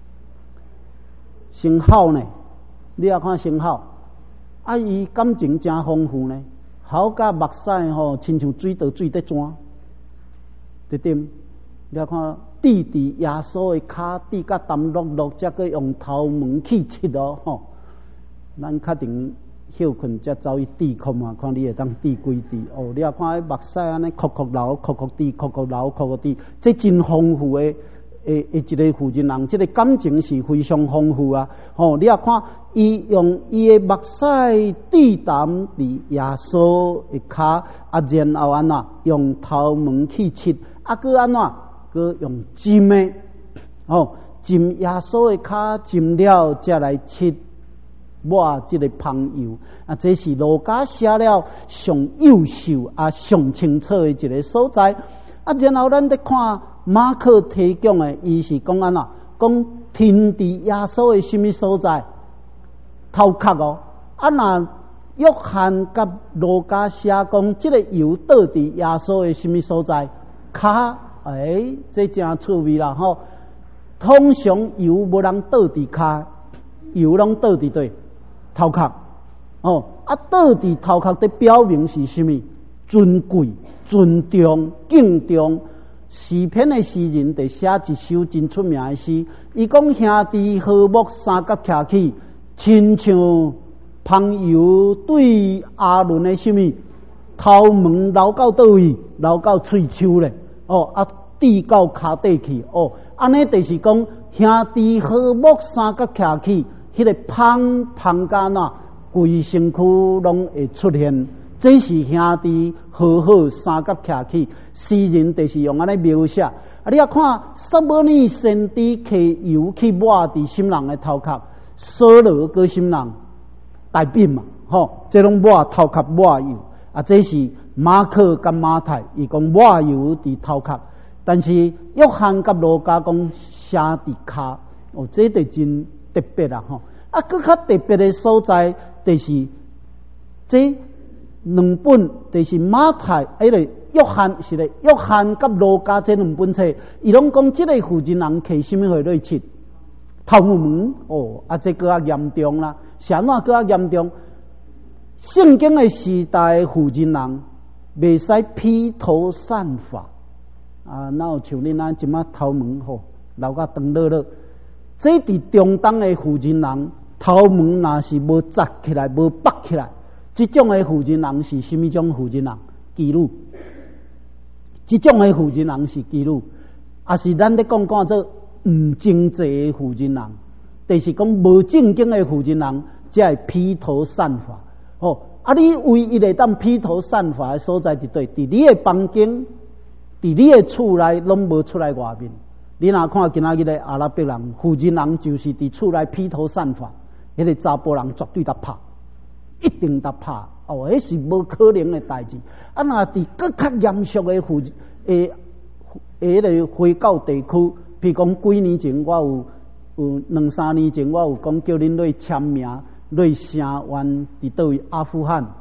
先好呢？你也看先好，啊，伊感情真丰富呢，好甲目屎吼，亲像水在转，对点？你也看。滴伫耶稣的骹，滴甲澹漉漉，才个用头毛去切咯吼。咱确定休困，才走去滴看嘛，看你会当滴几滴哦。你也看迄目屎安尼，哭流，哭滴，这真丰富的一个负责人，这个感情是非常丰富啊。吼，你也看伊用伊的目屎滴淡伫耶稣的骹，啊，然后安怎用头毛去切，啊，搁安怎？佮用浸的哦，浸耶稣的骹，浸了才来切抹这个香油啊。这是路加写了上优秀啊、上清楚的一个所在啊。然后咱得看马可提供的，伊是讲安怎？讲天伫耶稣的什么所在？头壳哦。啊，那约翰甲路加写讲，这个油倒伫耶稣的什么所在？骹。这真趣味啦吼！通常油无人倒伫骹，油拢倒伫对头壳哦。啊，倒伫头壳的表明是什么？尊贵、尊重、敬重。诗篇的诗人得写一首真出名的诗，伊讲兄弟和睦三角徛起，亲像香油对阿伦的什么头毛流到倒位，流到喙鬚咧。哦，啊，滴到骹底去，哦，安尼就是讲兄弟和睦三角徛起，迄个香甲那规身躯拢会出现，这是兄弟和好三角徛起。诗人就是用安尼描写。啊，你也看撒母耳先知摕油去抹伫心人的头壳，扫罗个心人大病嘛，吼，这拢抹头壳抹油啊，这是。马可甲马太，伊讲抹油伫头壳，但是约翰甲路加讲写伫骹，哦，这就真特别啦吼。啊，更较特别的所在，就是这两本，就是马太，迄个约翰是咧，约翰甲路加这两本册，伊拢讲这个负责人摕什么去切头毛哦，啊，这更较严重啦，啥哪更较严重？圣经的时代的负责人。袂使披头散发啊！哪有像恁安即马头毛吼留甲长落落？这伫中东的负责人头毛若是无扎起来、无拔起来，这种的负责人是什么种负责人？妓女。这种的负责人是妓女，也是咱咧讲做唔正直的负责人，就是讲无正经的负责人，才会披头散发哦。啊！你唯一会当披头散发的所在伫对，伫你的房间，伫你的厝内，拢无出来外面。你若看今仔日的阿拉伯人，负责人就是伫厝内披头散发，迄个查甫人绝对得拍，一定得拍。哦，迄是无可能的代志。啊，若伫更较严肃的迄个回教地区，譬如讲几年前，我有2-3年前，我有讲叫恁去签名。瑞声湾伫倒位阿富汗，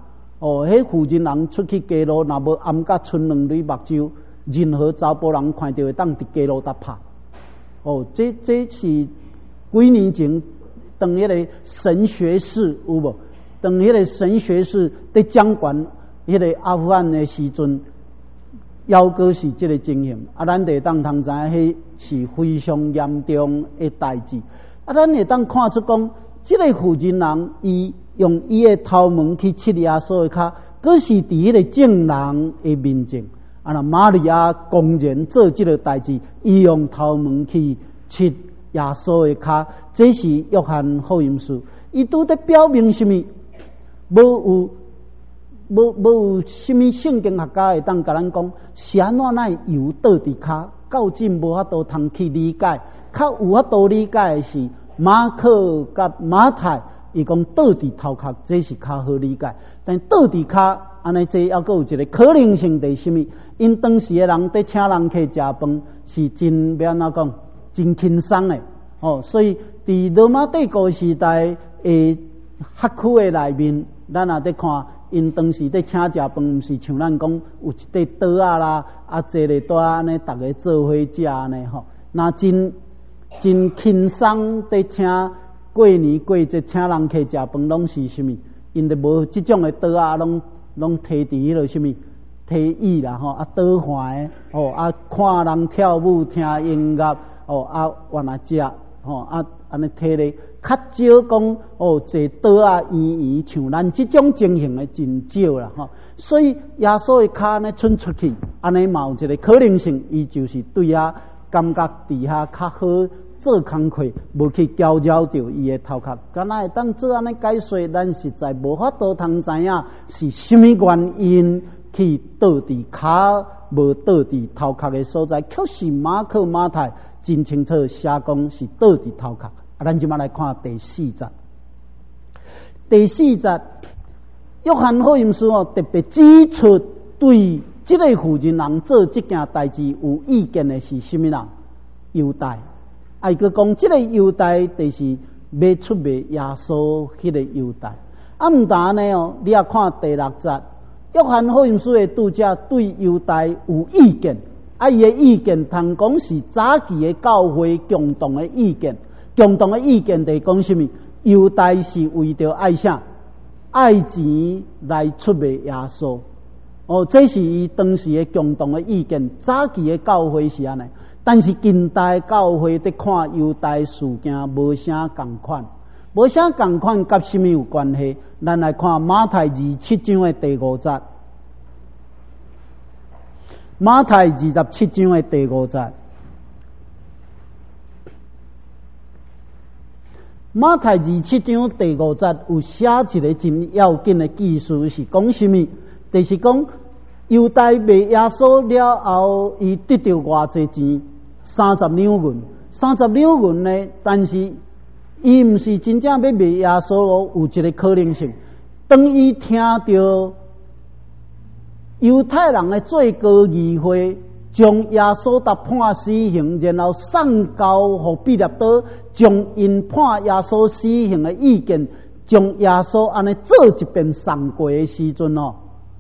哦，迄附近人出去街路，若无暗甲剩两蕊目睭，任何查甫人看到会当伫街路搭拍。哦，这是几年前当迄个神学士有无？当迄个神学士伫掌管迄个阿富汗的时阵，犹阁是这个情形。啊，咱会当通知影，迄是非常严重的代志。啊，咱会当看出讲，这个附近人伊用伊的头毛去切耶稣的脚，佫是伫迄个正人的面前。啊，那玛利亚公然做这个代志，伊用头毛去切耶稣的脚，这是约翰福音书。伊拄在表明什么？无有什么圣经学家会当甲咱讲，是安怎奈油倒伫骹，到今无法度通去理解。较有法度理解的是马可甲马太，伊讲倒伫头壳，这是较好理解。但倒伫骹，安尼这还佫有一个可能性，是什么？因当时的人伫请人客食饭，是真要安怎讲，真轻松的哦。所以伫罗马帝国时代的辖区的内面，咱也伫看，因当时伫请食饭，毋是像咱讲有一块桌啊啦，啊坐咧桌安尼，逐个做伙食安尼吼。那真轻松伫请过年过节请人客食饭，拢是什么？因得无即种的桌啊，拢摕伫迄落什么？提椅啦吼，啊倒环哦，啊看人跳舞、听音乐哦，啊原来食吼，啊安尼摕咧，较少讲哦坐倒啊圆圆，像咱即种情形的真少啦吼。所以耶稣的脚呢伸出去，安尼嘛有一个可能性，伊就是对遐感觉伫遐较好做工课，无去搅扰到伊的头壳。敢若会当做安尼解说，咱实在无法度通知影是什么原因。去倒伫骹，无倒伫头壳的所在，确实马可、马太真清楚写讲是倒伫头壳。啊，咱即马来看第4节。第4节，约翰福音书哦特别指出，对这个附近人做这件代志有意见的是什么人？犹大。啊，伊佮讲这个犹大就是要出卖耶稣迄个犹大。啊，毋但呢哦，你也看第6节。约翰福音书的读者对犹大有意见，啊，伊的意见通讲是早期的教会共同的意见。共同的意见就是讲什么？犹大是为着爱啥？爱钱来出卖耶稣。哦，这是伊当时的共同的意见。早期的教会是安尼，但是近代教会在看犹大事件无啥共款。无啥共款，甲什么有关系？咱来看马太27章的第5节。马太27章的第5节。马太27章第5节有写一个真要紧的记述，是讲什么？就是讲犹大卖耶稣了后，伊得到偌济钱？30两银。30两银呢？但是伊毋是真正要卖耶稣哦，有一个可能性。当伊听到犹太人的最高议会将耶稣达判死刑，然后送交互彼拉多，将因判耶稣死刑的意见，将耶稣安尼做一遍送过的时阵哦，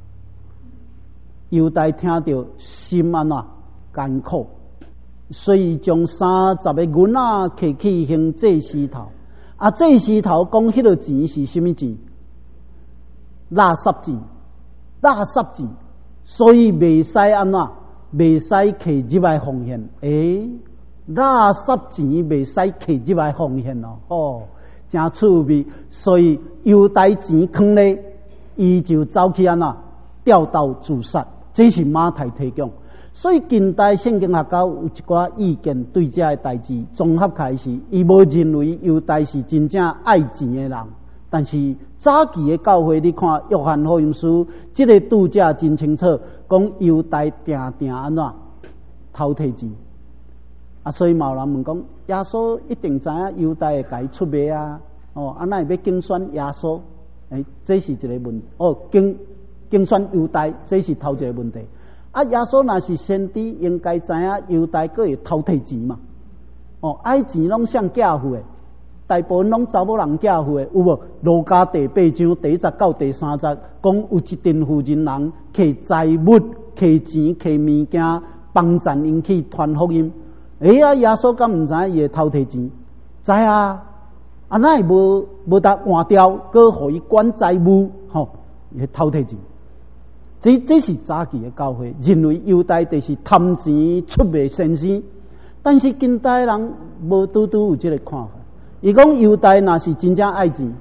犹大听到心安怎艰苦。所以将30个银仔摕去行祭司头，啊，祭司头讲迄个钱是什么钱？垃圾钱，垃圾钱。所以袂使安怎？袂使摕入来奉献。垃圾钱袂使摕入来奉献哦，哦，真趣味。所以犹大钱囥咧，伊就走去安怎？吊刀自杀。这是马太提供。所以近代圣经学家有一寡意见对这个代志综合开始，伊无认为犹大是真正爱钱的人，但是早期的教会，你看约翰福音书，这个读者真清楚，讲犹大定定安怎偷摕钱啊，所以有人问讲，耶稣一定知影犹大会甲伊出卖啊，哦，啊，那会要竞选耶稣？这是一个问题。哦，竞选犹大，这是头一个问题。啊，耶稣若是先知，应该知影犹大佫会偷摕钱嘛？哦，爱钱拢像假付的， 大部分拢查某人嫁户的，有无？路加第8章第1到第3节，讲有一阵妇人人摕财物、摕钱、摕物件，帮赞因去传福音。耶稣敢毋知伊会偷摕钱？知啊！哪会无得换掉，搁互伊管财务？伊会偷摕钱。这是早期的教会认为犹太就是贪钱出卖先生，但是近代人无拄有这个看法。伊讲犹太若是真正爱钱，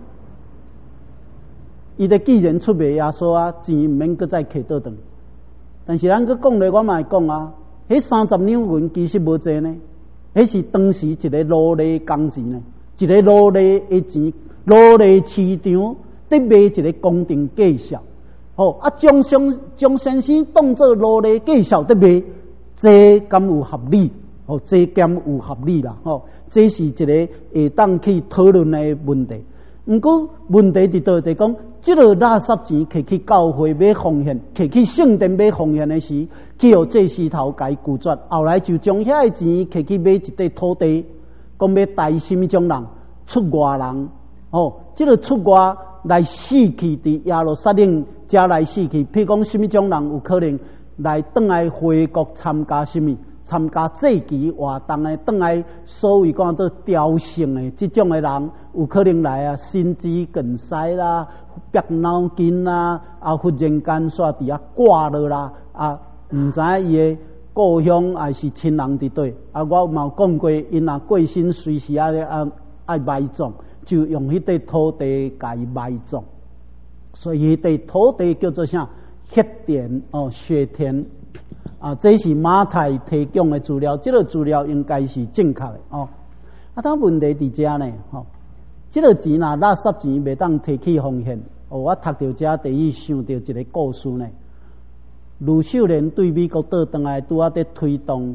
伊既然出卖耶稣啊，钱毋免搁再摕倒转。但是咱搁讲咧，我嘛会讲啊，迄30两银其实无济呢，迄是当时一个奴隶工钱呢，一个奴隶的钱，奴隶市场得卖一个公定价销。将先生当作奴隶价销得卖，这敢有合理？这减有合理啦。这是一个会当去讨论的问题。不过问题伫倒在讲，这个垃圾钱摕去教会买奉献，摕去圣殿买奉献的时，去互这石头解拒绝，后来就将遐个钱摕去买一块土地，讲要带什么种人出外人。这个出外来死去伫耶路撒冷，才来死去。譬如讲，什么种人有可能来转来回国参加什么？参加祭旗活动的，转来所谓讲做雕像的这种的人，有可能来啊，心肌梗塞啦，白脑筋啦，忽然间煞伫遐挂落啦，毋知伊的故乡还是亲人伫对。我嘛有讲过，因若过身随时爱埋葬，就用迄块土地甲伊埋葬。所以迄块土地叫做啥？血田血田。这是马太提供的资料，这个资料应该是正确的但问题伫遮呢这个钱垃圾钱袂当摕去奉献。我读到遮，第一想到一个故事呢。卢秀莲对美国倒转来，拄在推动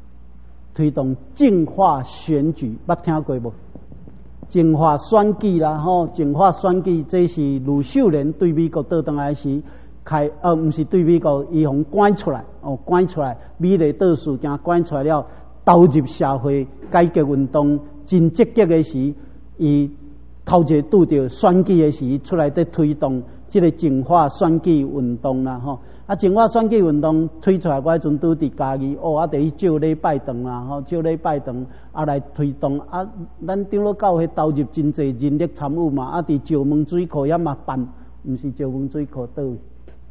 净化选举，捌听过无？净化选举啦，净化选举，这是卢秀莲对美国倒转来时。毋是对美国，伊互赶出来，赶出来，美丽岛事件赶出来了，投入社会改革运动，真积极的时，伊头一拄着选举的时，出来在推动这个净化选举运动啦，净化选举运动推出来，我迄阵拄伫家己，得去照礼拜堂啦，照礼拜堂来推动咱长老教会投入真济人力参与嘛，伫石门水库也嘛办，毋是石门水库倒位。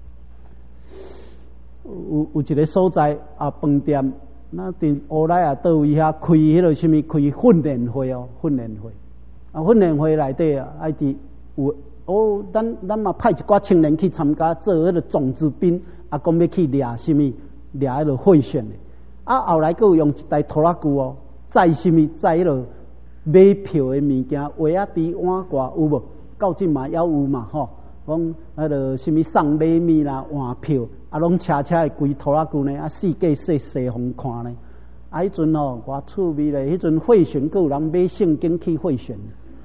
有一个所在饭店，那伫乌来倒位遐开迄个什么开训练会训练会训练会内底爱伫有咱嘛派一寡青年去参加做迄个种子兵，讲要去掠什么掠迄个贿选的，后来佫有用一台拖拉机载什么载迄个买票的物件，鞋仔伫碗挂有无？到即嘛也有嘛讲迄个什么送买米啦、换票，拢车会规拖拉机呢，四界西互看呢。迄阵偌趣味咧，迄阵贿选，佫有人买圣经去贿选。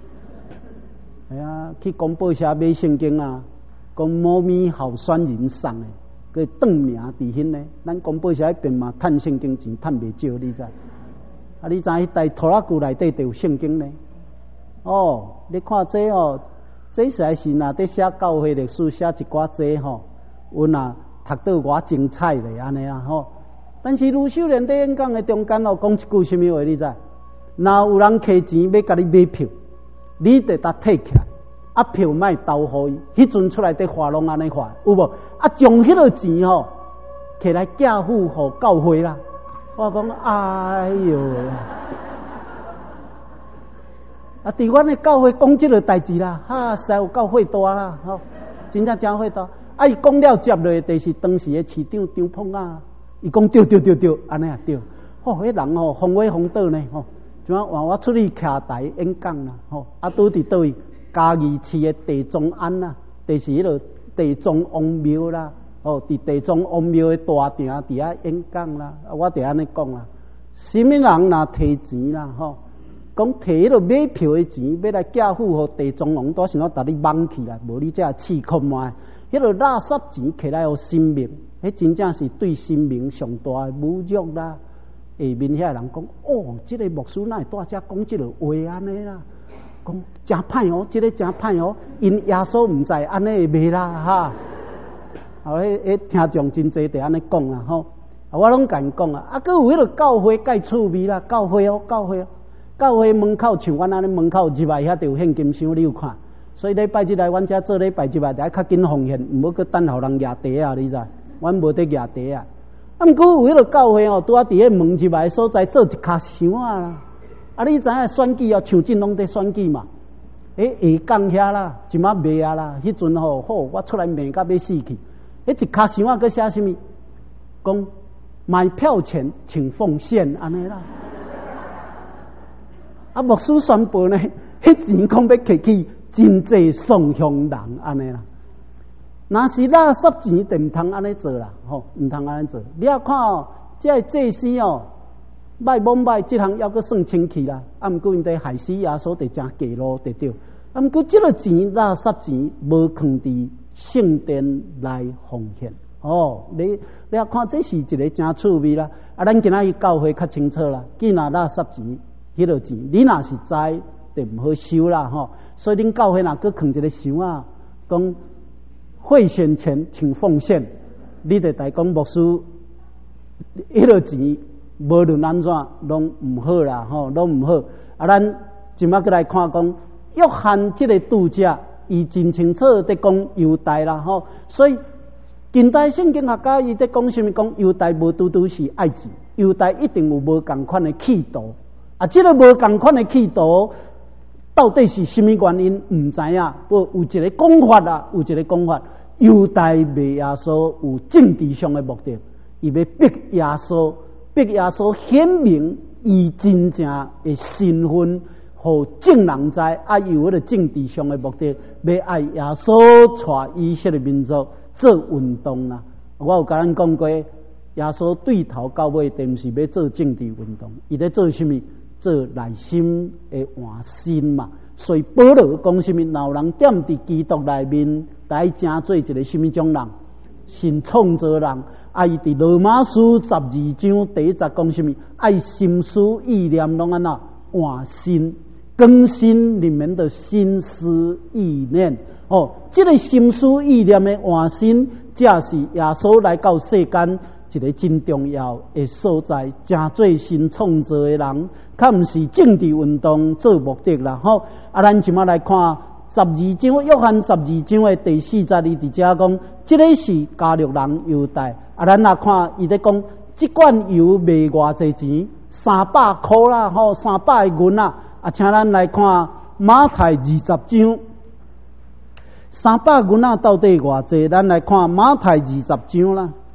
去公报社买圣经啊，讲某咪候选人送的，佮登名伫迄呢。咱公报社迄边嘛，趁圣经钱趁袂少，你知？你知迄台拖拉机内底就有圣经呢？你看这这实在是若伫写教会历史，写一寡这有若读到偌精彩咧安尼但是卢秀莲伫演讲的中间讲一句什么话，你知？若有人摕钱要甲你买票，你得甲摕起来，票莫投互伊。迄阵出来伫画拢安尼画，有无？将迄个钱摕来寄付互教会啦。我讲哎哟。伫阮的教会讲即个代志啦，实在有够火大啦，真正真火大。伊讲了接落，就是当时的市长张鹏伊讲对，安尼也对。迄人风话风倒呢，像我出去徛台演讲啦，拄伫倒位嘉义市的地藏庵啦，就是迄个地藏王庙啦，伫地藏王庙的大厅伫遐演讲啦，我伫安尼讲啦，什么人若摕钱啦，讲摕迄个买票的钱，要来寄付互地藏王，都想要把你绑起来，无你才试看卖。迄个垃圾钱摕来互生命，迄真正是对生命上大的侮辱啦！下面遐人讲，这个牧师哪会在遮讲这个话安尼啦？ 讲真歹哦，这个真歹哦，因耶稣唔知安尼会袂啦哈。后迄听众真济伫安尼讲啦吼，我拢甲因讲啊，啊，佮有迄个教会介趣味啦，教会哦，教会门口像阮安尼门口入来遐就有现金箱，你有看？所以礼拜日来阮遮做礼拜入来，得较紧奉献，毋好佮等候人举茶啊，你知？阮无得举茶啊。啊，毋过有迄个教会哦，拄啊伫迄门入来所在做一卡箱啊啦。啊，你知影选举哦，像真拢伫选举嘛？下港遐啦，一马卖啊啦，迄阵吼好，我出来骂甲要死去。迄一卡箱啊，佮写啥物？讲买票前请奉献安尼啦。啊，牧师宣布呢，迄钱讲要摕去真济送乡人安尼啦。若是垃圾钱，就毋通安尼做啦，吼，毋通安尼做。你啊看哦，这祭司哦，歹罔歹，即项还阁算清气啦。啊，毋过因伫害死耶稣，就真假咯，对对。啊，毋过即个钱垃圾钱，无放伫圣殿来奉献。哦，你啊看，这是一个真趣味啦。啊，咱今仔日教会较清楚啦，既然垃圾钱，迄落钱，你若是知，就毋好收啦，吼。所以恁教会若阁放一个箱啊，讲会选前请奉献，你就代讲牧师，迄落钱无论安怎拢毋好啦，吼，拢毋好。啊，咱今仔过来看讲，约翰即个拄者，伊真清楚伫讲犹太啦，吼，所以近代圣经学家伊伫讲啥物？讲犹太无拄拄是爱钱，犹太一定有无共款的企图。啊，即个无共款的企图，到底是啥物原因？毋知影。不过有一个讲法啦，有一个讲法，犹太卖耶稣有政治上的目的，伊要逼耶稣显明伊真正的身份，互众人知。啊，有迄个政治上的目的，要爱耶稣带以色列民族做运动啦。我有甲咱讲过，耶稣对头到尾，并毋是要做政治运动，伊咧做啥物？做内心的换心嘛。所以保罗讲啥物？若有人踮伫基督内面，来正做一个什么种人？新创造人。啊，伊伫罗马书12章第1节讲啥物？爱心思意念拢安那换新，更新里面的心思意念。哦，这个心思意念的换新，才是耶稣来到世间一个真重要的所在。正做新创造的人，较毋是政治运动做目的啦。吼，啊，咱即马来看12章，约翰12章的第42伫遮讲，这个是加略人犹太。啊，咱来看伊咧讲，即罐油卖偌济钱？300块啦，吼，300个银啦。啊，请咱来看马太20章，300银仔到底偌济？咱来看马太20章啦。